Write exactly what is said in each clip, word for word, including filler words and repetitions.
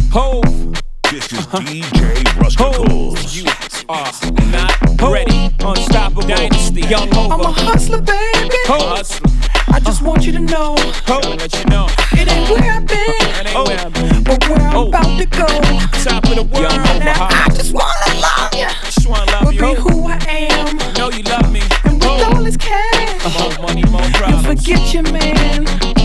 Hove. This is D J Rusticles. You are not ready. Unstoppable Dynasty. Young Hova. I'm a hustler, baby. Hustler. I just want you to know. Gotta let you know. It ain't where I've been. It ain't where I've been. But where I'm Oh. about to go. Top of the world. Young Now Hova. I just wanna love you. Just wanna love But you. be who I am. Know you love me. And with Oh. all this cash, More money, more you problems. forget your man.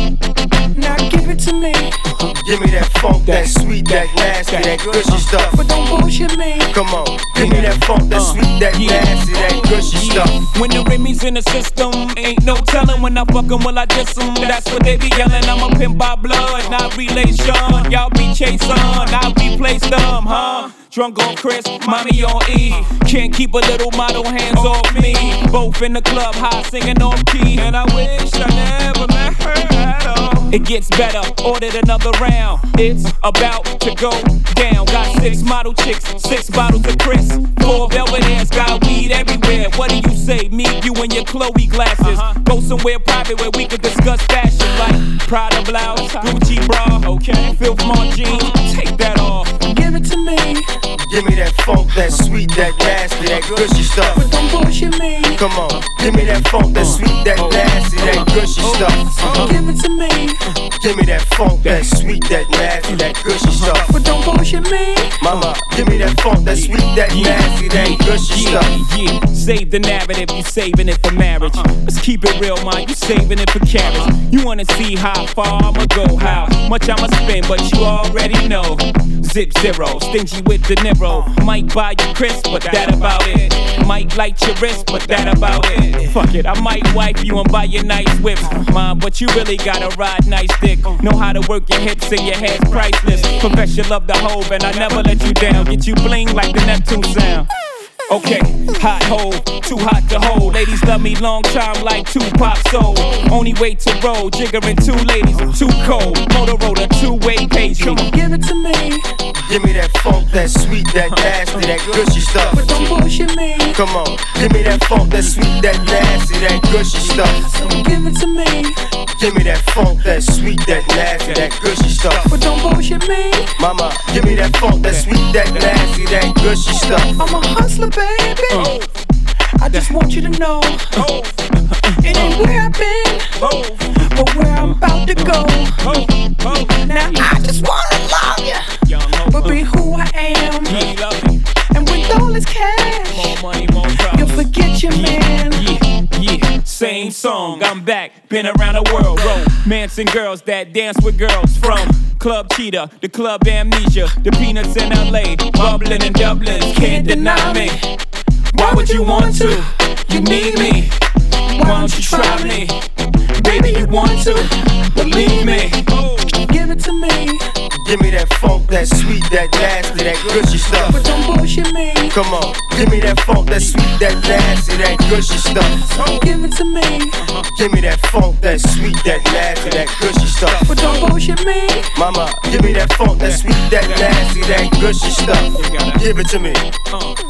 Now give it to me. Give me that funk, that sweet, that nasty, that gushy stuff. But don't bullshit me. Come on, give me that funk, that sweet, that nasty, that gushy stuff. When the Remy's in the system, ain't no telling when I fuck 'em, will I diss 'em? That's what they be yelling. I'm a pimp by blood, not relation. Y'all be chasing, I replace them, huh? Drunk on Chris, mommy on E. Can't keep a little model hands off me. Both in the club, high singing off key. And I wish I never met her at all. It gets better, ordered another round. It's about to go down. Got six model chicks, six bottles of Chris. Four Belvedere's, got weed everywhere. What do you say? Me, you, and your Chloe glasses. Uh-huh. Go somewhere private where we can discuss fashion. Like Prada blouse, Gucci bra, okay. Filth Mart jeans, take that off. Give it to me. Give me that funk, that sweet, that nasty, that gushy stuff. But don't bullshit me. Come on, give me that funk, that sweet, that nasty, that gushy stuff. Give it to me. Give me that funk, that sweet, that nasty, that gushy stuff. But don't bullshit me. Mama, give me that funk, that sweet, that nasty, that gushy yeah, stuff. Yeah, save the narrative, you saving it for marriage. Let's keep it real, man, you saving it for carriage. You wanna see how far I'ma go, how much I'ma spend, but you already know. Zip zero, stingy with De Niro. Might buy you crisp, but that about it. Might light your wrist, but that about it. Fuck it, I might wipe you and buy you nice whips. Mom, but you really gotta ride nice dick. Know how to work your hips and your head's priceless. Confess you love the Hove and I never let you down. Get you bling like the Neptune sound. Okay, hot hole, too hot to hold. Ladies love me long time like Tupac soul. Only way to roll, jiggering two ladies, too cold. Motorola, two-way page. Give it to me. Give me that funk, that sweet, that nasty, that gushy stuff. But don't bullshit me. Come on, give me that funk, that sweet, that nasty, that gushy stuff. Give it to me. Give me that funk, that sweet, that nasty, that gushy stuff. But don't bullshit me. Mama, give me that funk, that sweet, that nasty, that gushy stuff. I'm a hustler, baby. Oh. I just want you to know. Oh. It ain't where I've been. Oh. But where I'm about to go. Oh. Oh. Now I just wanna love you. Young Hova. But be who I am. Yeah, love me. And with all this cash, More money, more problems. you'll forget your man. Yeah, yeah, same song. I'm back, been around the world. Romancing girls that dance with girls from Club Cheetah, the Club Amnesia, the Peanuts in L A, bubbling in Dublin. Can't deny me. Why would you want to? You need me. Why don't you try me? Baby, you want to? Believe me. Give it to me. Give me that funk, that sweet, that nasty, that gushy stuff. But don't bullshit me. Come on, give me that funk, that sweet, that nasty, that gushy stuff. Give it to me. Give me that funk, that sweet, that nasty, that gushy stuff. But don't bullshit me. Mama, give me that funk, that sweet, that nasty, that gushy stuff. Give it to me. Uh.